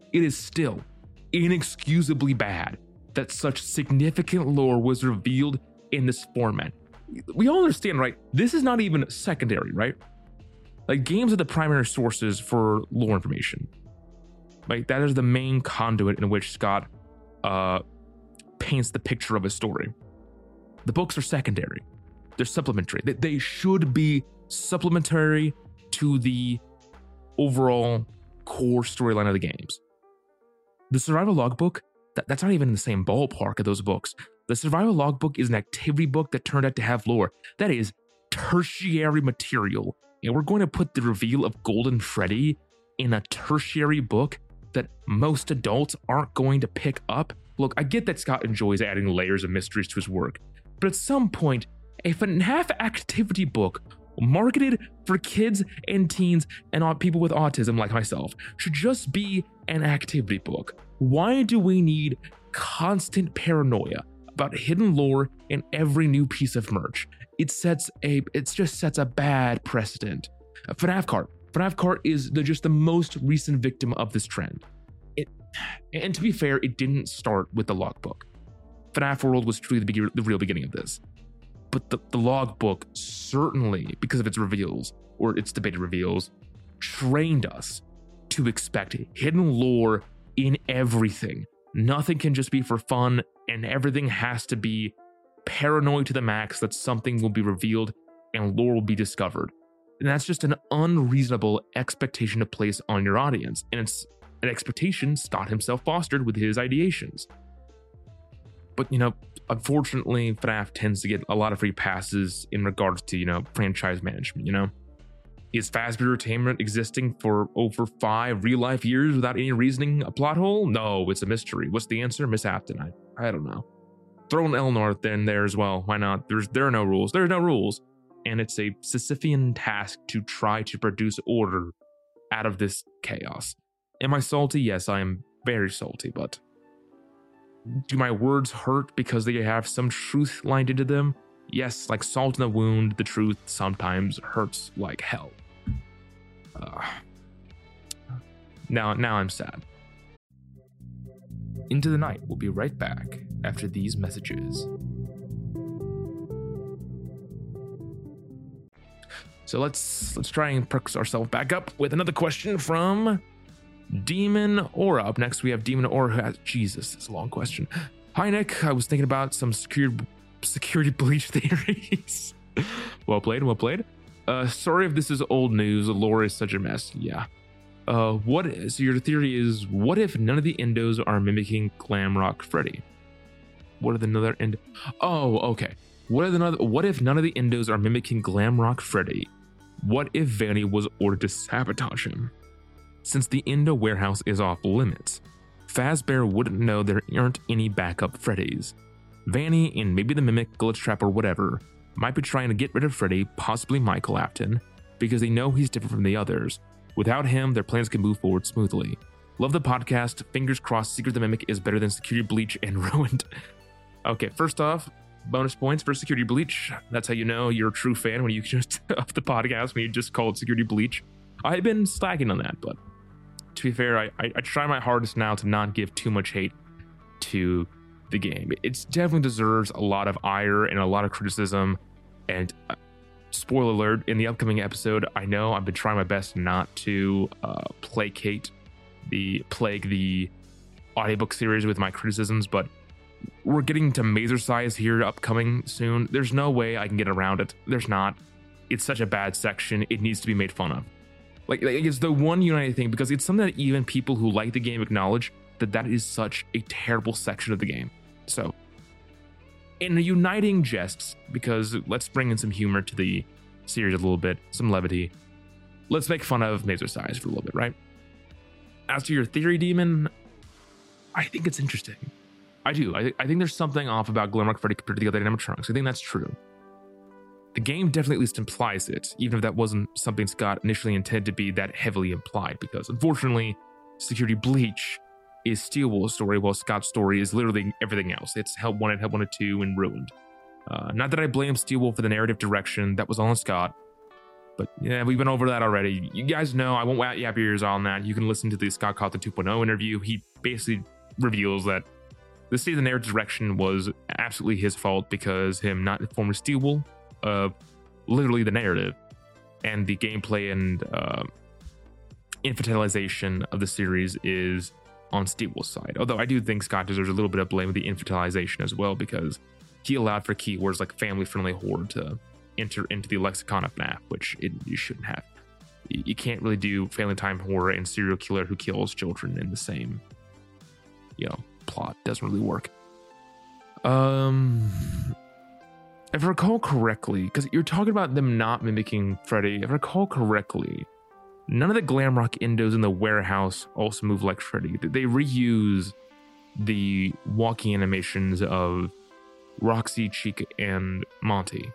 it is still inexcusably bad that such significant lore was revealed in this format. We all understand, right? This is not even secondary, right? Like, games are the primary sources for lore information. Like, that is the main conduit in which Scott uh, paints the picture of his story. The books are secondary. They're supplementary. They, they should be supplementary to the overall core storyline of the games. The survival logbook, that, that's not even in the same ballpark of those books. The survival logbook is an activity book that turned out to have lore. That is tertiary material. And we're going to put the reveal of Golden Freddy in a tertiary book that most adults aren't going to pick up. Look, I get that Scott enjoys adding layers of mysteries to his work, but at some point, a FNAF activity book marketed for kids and teens and people with autism like myself should just be an activity book. Why do we need constant paranoia about hidden lore in every new piece of merch? It sets a, it just sets a bad precedent. FNAF Cart. FNAF Cart is the, just the most recent victim of this trend. It, and to be fair, it didn't start with the logbook. FNAF World was truly the, be- the real beginning of this. But the, the logbook certainly, because of its reveals, or its debated reveals, trained us to expect hidden lore in everything. Nothing can just be for fun, and everything has to be paranoid to the max that something will be revealed and lore will be discovered. And that's just an unreasonable expectation to place on your audience. And it's an expectation Scott himself fostered with his ideations. But, you know, unfortunately, FNAF tends to get a lot of free passes in regards to, you know, franchise management, you know? Is Fazbear Entertainment existing for over five real-life years without any reasoning a plot hole? No, it's a mystery. What's the answer? Miss Afton. I, I don't know. Throw an Elnor in there as well. Why not? There's There are no rules. There are no rules. And it's a Sisyphean task to try to produce order out of this chaos. Am I salty? Yes, I am very salty, but do my words hurt because they have some truth lined into them? Yes, like salt in the wound, the truth sometimes hurts like hell. Uh, now, now I'm sad. Into the Night will be right back after these messages. So let's let's try and perk ourselves back up with another question from Demon Aura. Up next, we have Demon Aura who has, Jesus, it's a long question. Hi, Nick. I was thinking about some security, security breach theories. Well played, well played. Uh, sorry if this is old news. Lore is such a mess. Yeah. Uh, what is, so your theory is, what if none of the endos are mimicking Glamrock Freddy? What are the other end? Oh, okay. What are the other, what if none of the endos are mimicking Glamrock Freddy? What if Vanny was ordered to sabotage him? Since the Endo warehouse is off limits, Fazbear wouldn't know there aren't any backup Freddys. Vanny and maybe the Mimic, Glitchtrap, or whatever might be trying to get rid of Freddy, possibly Michael Afton, because they know he's different from the others. Without him, their plans can move forward smoothly. Love the podcast. Fingers crossed Secret of the Mimic is better than Security Breach and Ruined. Okay, first off, bonus points for Security Breach. That's how you know you're a true fan, when you just up the podcast when you just call it Security Breach. I've been slacking on that, but to be fair, I, I, I try my hardest now to not give too much hate to the game. It definitely deserves a lot of ire and a lot of criticism. And uh, spoiler alert, in the upcoming episode, I know I've been trying my best not to uh, placate the plague the audiobook series with my criticisms, but we're getting to Mazer Size here upcoming soon. There's no way I can get around it. There's not. It's such a bad section. It needs to be made fun of. Like, like it's the one united thing, because it's something that even people who like the game acknowledge that that is such a terrible section of the game. So, in a uniting jest, because let's bring in some humor to the series a little bit, some levity. Let's make fun of Mazer Size for a little bit, right? As to your theory, Demon, I think it's interesting. I do. I, th- I think there's something off about Glamrock Freddy compared to the other animatronics. I think that's true. The game definitely at least implies it, even if that wasn't something Scott initially intended to be that heavily implied, because unfortunately, Security Breach is Steelwool's story, while Scott's story is literally everything else. It's Help Wanted, Help Wanted two, and Ruined. Uh, not that I blame Steelwool for the narrative direction, that was all on Scott. But yeah, we've been over that already. You guys know, I won't yap your ears on that. You can listen to the Scott Cawthon two point oh interview. He basically reveals that the state of the narrative direction was absolutely his fault because him not informing Steelwool of literally the narrative and the gameplay and uh, infantilization of the series is on Steelwool's side. Although I do think Scott deserves a little bit of blame with the infantilization as well, because he allowed for keywords like family-friendly horror to enter into the lexicon of F NAF, which it, you shouldn't have. You, you can't really do family time horror and serial killer who kills children in the same, you know, plot. Doesn't really work. Um, if I recall correctly, because you're talking about them not mimicking Freddy, if I recall correctly, none of the Glamrock endos in the warehouse also move like Freddy. They reuse the walking animations of Roxy, Chica, and Monty.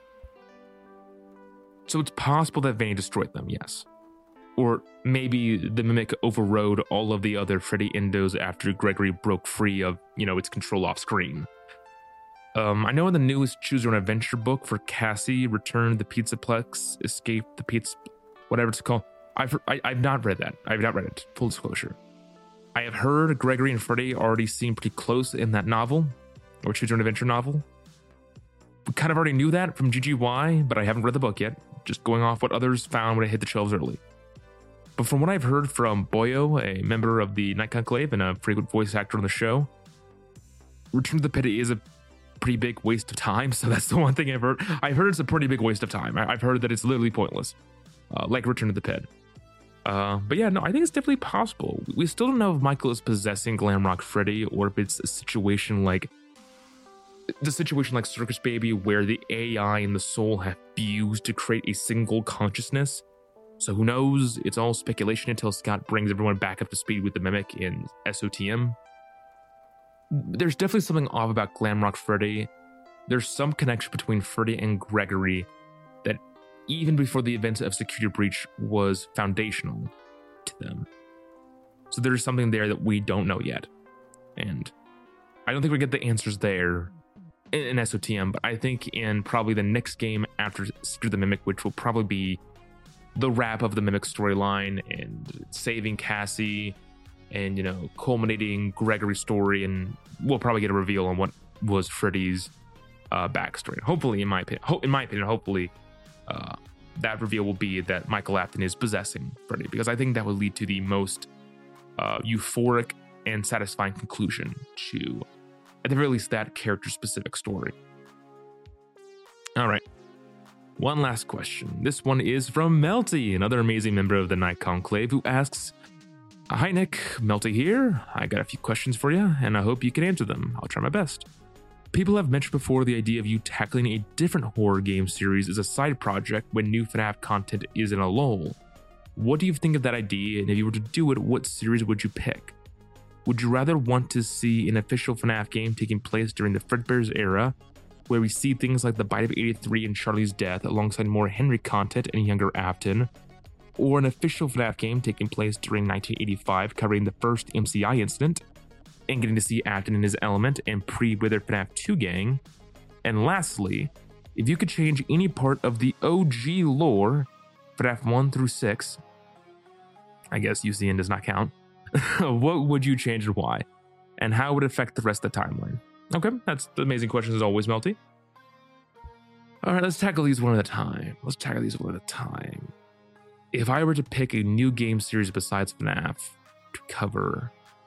So it's possible that Vanny destroyed them, yes. Or maybe the Mimic overrode all of the other Freddy endos after Gregory broke free of, you know, its control off screen. Um, I know in the newest Choose Your Own Adventure book for Cassie, Return the Pizzaplex, Escape the Pizza, whatever it's called, I've, I, I've not read that. I've not read it, full disclosure. I have heard Gregory and Freddy already seem pretty close in that novel, or Choose Your Own Adventure novel. We kind of already knew that from G G Y, but I haven't read the book yet, just going off what others found when it hit the shelves early. But from what I've heard from Boyo, a member of the Night Conclave and a frequent voice actor on the show, Return to the Pit is a pretty big waste of time, so that's the one thing I've heard. I've heard it's a pretty big waste of time. I've heard that it's literally pointless, uh, like Return to the Pit. Uh, but yeah, no, I think it's definitely possible. We still don't know if Michael is possessing Glamrock Freddy, or if it's a situation like the situation like Circus Baby, where the A I and the soul have fused to create a single consciousness. So who knows? It's all speculation until Scott brings everyone back up to speed with the Mimic in S O T M. There's definitely something off about Glamrock Freddy. There's some connection between Freddy and Gregory that even before the events of Security Breach was foundational to them. So there's something there that we don't know yet. And I don't think we get the answers there in, in S O T M, but I think in probably the next game after Secret the Mimic, which will probably be the wrap of the Mimic storyline and saving Cassie and, you know, culminating Gregory's story, and we'll probably get a reveal on what was Freddy's uh, backstory. Hopefully, in my opinion, ho- in my opinion, hopefully uh, that reveal will be that Michael Afton is possessing Freddy, because I think that would lead to the most uh, euphoric and satisfying conclusion to, at the very least, that character-specific story. All right. One last question. This one is from Melty, another amazing member of the Night Conclave, who asks, "Hi Nick, Melty here. I got a few questions for you, and I hope you can answer them. I'll try my best. People have mentioned before the idea of you tackling a different horror game series as a side project when new F NAF content is in a lull. What do you think of that idea, and if you were to do it, what series would you pick? Would you rather want to see an official F NAF game taking place during the Fredbear's era, where we see things like the Bite of eighty-three and Charlie's death alongside more Henry content and younger Afton, or an official F NAF game taking place during nineteen eighty-five covering the first M C I incident, and getting to see Afton in his element and pre-withered F NAF two gang? And lastly, if you could change any part of the O G lore, F NAF one through six, I guess U C N does not count, what would you change and why? And how would it affect the rest of the timeline?" Okay, that's the amazing questions as always, Melty. All right, let's tackle these one at a time. Let's tackle these one at a time. If I were to pick a new game series besides F NAF to cover,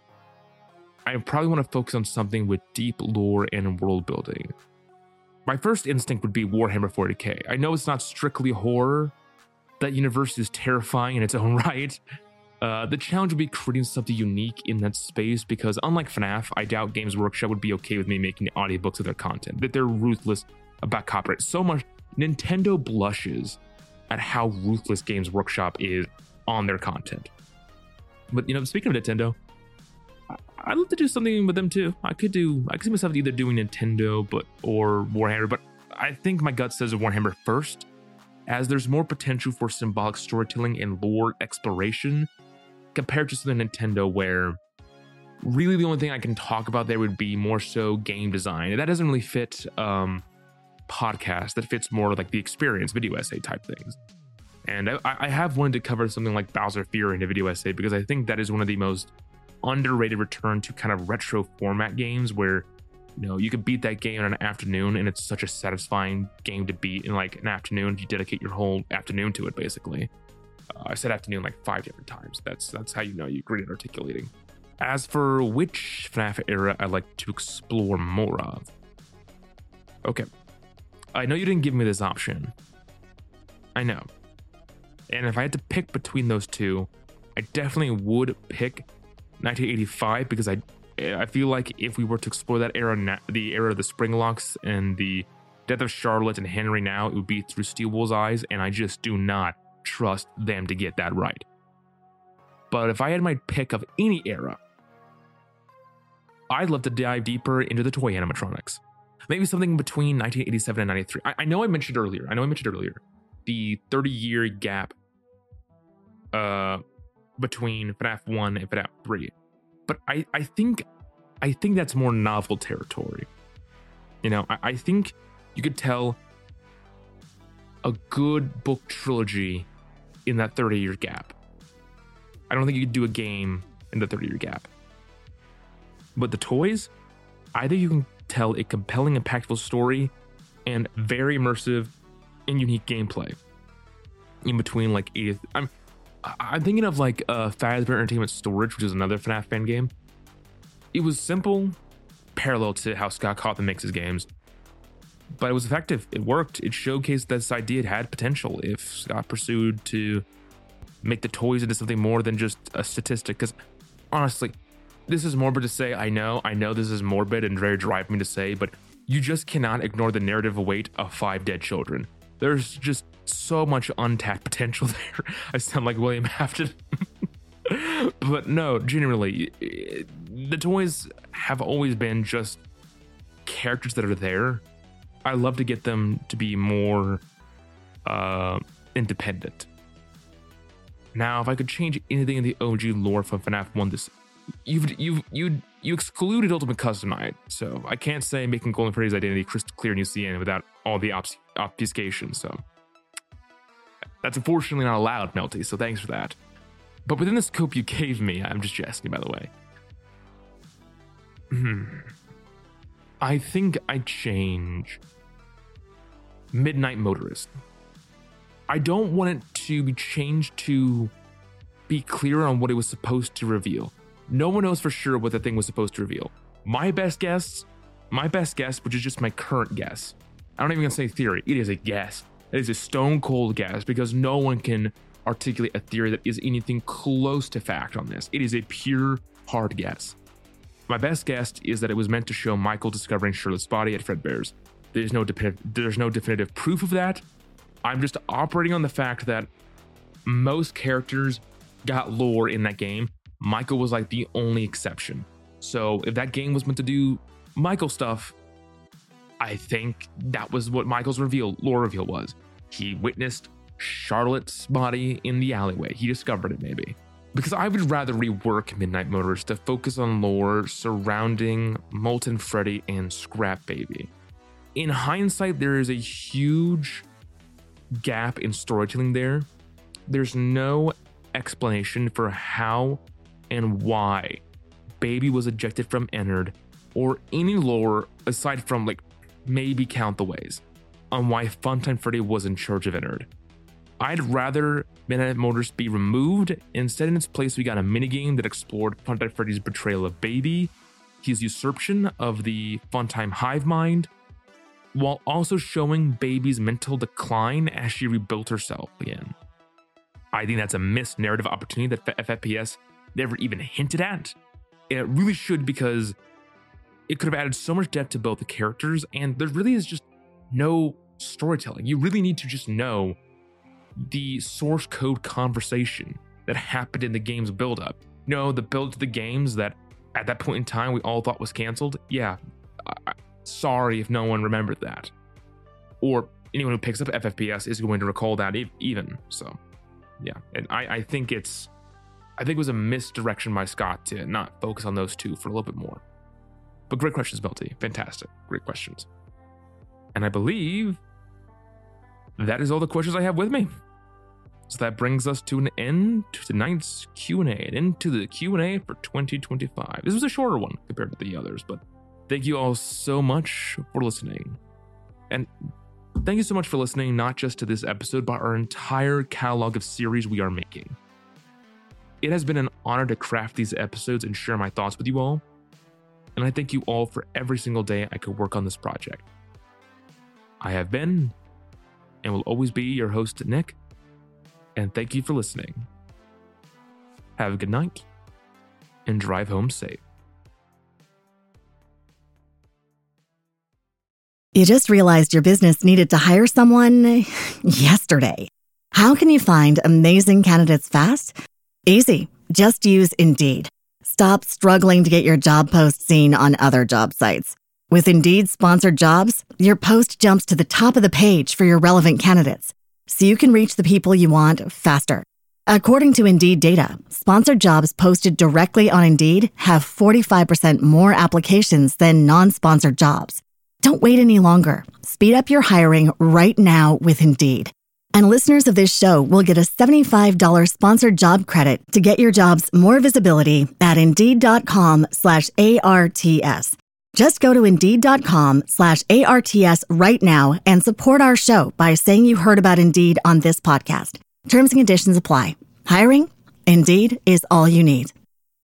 I probably want to focus on something with deep lore and world building. My first instinct would be Warhammer forty K. I know it's not strictly horror. That universe is terrifying in its own right. Uh, the challenge would be creating something unique in that space, because unlike F NAF, I doubt Games Workshop would be okay with me making audiobooks of their content, that they're ruthless about copyright. So much, Nintendo blushes at how ruthless Games Workshop is on their content. But, you know, speaking of Nintendo, I- I'd love to do something with them too. I could do, I could see myself either doing Nintendo but or Warhammer, but I think my gut says Warhammer first, as there's more potential for symbolic storytelling and lore exploration compared to the Nintendo, where really the only thing I can talk about there would be more so game design. And that doesn't really fit um, podcast. That fits more like the experience, video essay type things. And I, I have wanted to cover something like Bowser Fury in a video essay because I think that is one of the most underrated return to kind of retro format games where, you know, you could beat that game in an afternoon and it's such a satisfying game to beat in like an afternoon. You dedicate your whole afternoon to it, basically. Uh, I said afternoon like five different times. That's that's how you know you're great at articulating. As for which FNAF era I'd like to explore more of. Okay. I know you didn't give me this option. I know. And if I had to pick between those two, I definitely would pick nineteen eighty-five because I I feel like if we were to explore that era, the era of the Springlocks and the death of Charlotte and Henry now, it would be through Steel Wool's eyes, and I just do not trust them to get that right. But if I had my pick of any era, I'd love to dive deeper into the toy animatronics. Maybe something between nineteen eighty-seven and ninety-three. I, I know I mentioned earlier, I know I mentioned earlier, the thirty-year gap uh, between FNAF one and FNAF three. But I, I think I think that's more novel territory. You know, I, I think you could tell a good book trilogy in that thirty-year gap. I don't think you could do a game in the thirty-year gap. But the toys, I think you can tell a compelling, impactful story and very immersive and unique gameplay in between like eightieth. I'm I'm thinking of like uh, Fazbear Entertainment Storage, which is another FNAF fan game. It was simple, parallel to how Scott Cawthon makes his games, but it was effective. It worked. It showcased that this idea had potential if Scott pursued to make the toys into something more than just a statistic. Because honestly, this is morbid to say. I know, I know this is morbid and very dry for me to say, but you just cannot ignore the narrative weight of five dead children. There's just so much untapped potential there. I sound like William Afton. But no, genuinely, the toys have always been just characters that are there. I love to get them to be more uh, independent. Now, if I could change anything in the O G lore from FNAF one, this you've you've you you excluded Ultimate Custom Night, so I can't say making Golden Freddy's identity crystal clear in U C N without all the obfus- obfuscation. So that's unfortunately not allowed, Melty. So thanks for that. But within the scope you gave me, I'm just jesting, by the way. Hmm. I think I'd change Midnight Motorist. I don't want it to be changed to be clear on what it was supposed to reveal. No one knows for sure what the thing was supposed to reveal. My best guess, my best guess, which is just my current guess. I'm not even gonna say theory. It is a guess. It is a stone cold guess because no one can articulate a theory that is anything close to fact on this. It is a pure hard guess. My best guess is that it was meant to show Michael discovering Charlotte's body at Fredbear's. There's no de- there's no definitive proof of that. I'm just operating on the fact that most characters got lore in that game. Michael was like the only exception. So if that game was meant to do Michael stuff, I think that was what Michael's reveal, lore reveal was. He witnessed Charlotte's body in the alleyway. He discovered it, maybe. Because I would rather rework Midnight Motorist to focus on lore surrounding Molten Freddy and Scrap Baby. In hindsight, there is a huge gap in storytelling there. There's no explanation for how and why Baby was ejected from Ennard, or any lore aside from like maybe Count the Ways on why Funtime Freddy was in charge of Ennard. I'd rather Midnight Motorist be removed. Instead, in its place, we got a minigame that explored Funtime Freddy's betrayal of Baby, his usurpation of the Funtime hive mind, while also showing Baby's mental decline as she rebuilt herself again. I think that's a missed narrative opportunity that F F P S never even hinted at. And it really should, because it could have added so much depth to both the characters, and there really is just no storytelling. You really need to just know the source code conversation that happened in the game's build-up. You know, the build to the games that at that point in time we all thought was canceled. Yeah, I, sorry if no one remembered that. Or anyone who picks up F F P S is going to recall that e- even. So, yeah, and I, I think it's, I think it was a misdirection by Scott to not focus on those two for a little bit more. But great questions, Belty. Fantastic. Great questions. And I believe that is all the questions I have with me. So that brings us to an end to tonight's Q and A and into the Q and A for twenty twenty-five. This was a shorter one compared to the others, but thank you all so much for listening. And thank you so much for listening, not just to this episode, but our entire catalog of series we are making. It has been an honor to craft these episodes and share my thoughts with you all. And I thank you all for every single day I could work on this project. I have been and will always be your host, Nick. And thank you for listening. Have a good night and drive home safe. You just realized your business needed to hire someone yesterday. How can you find amazing candidates fast? Easy. Just use Indeed. Stop struggling to get your job post seen on other job sites. With Indeed sponsored jobs, your post jumps to the top of the page for your relevant candidates, so you can reach the people you want faster. According to Indeed data, sponsored jobs posted directly on Indeed have forty-five percent more applications than non-sponsored jobs. Don't wait any longer. Speed up your hiring right now with Indeed. And listeners of this show will get a seventy-five dollars sponsored job credit to get your jobs more visibility at Indeed.com slash ARTS. Just go to Indeed.com slash ARTS right now and support our show by saying you heard about Indeed on this podcast. Terms and conditions apply. Hiring? Indeed is all you need.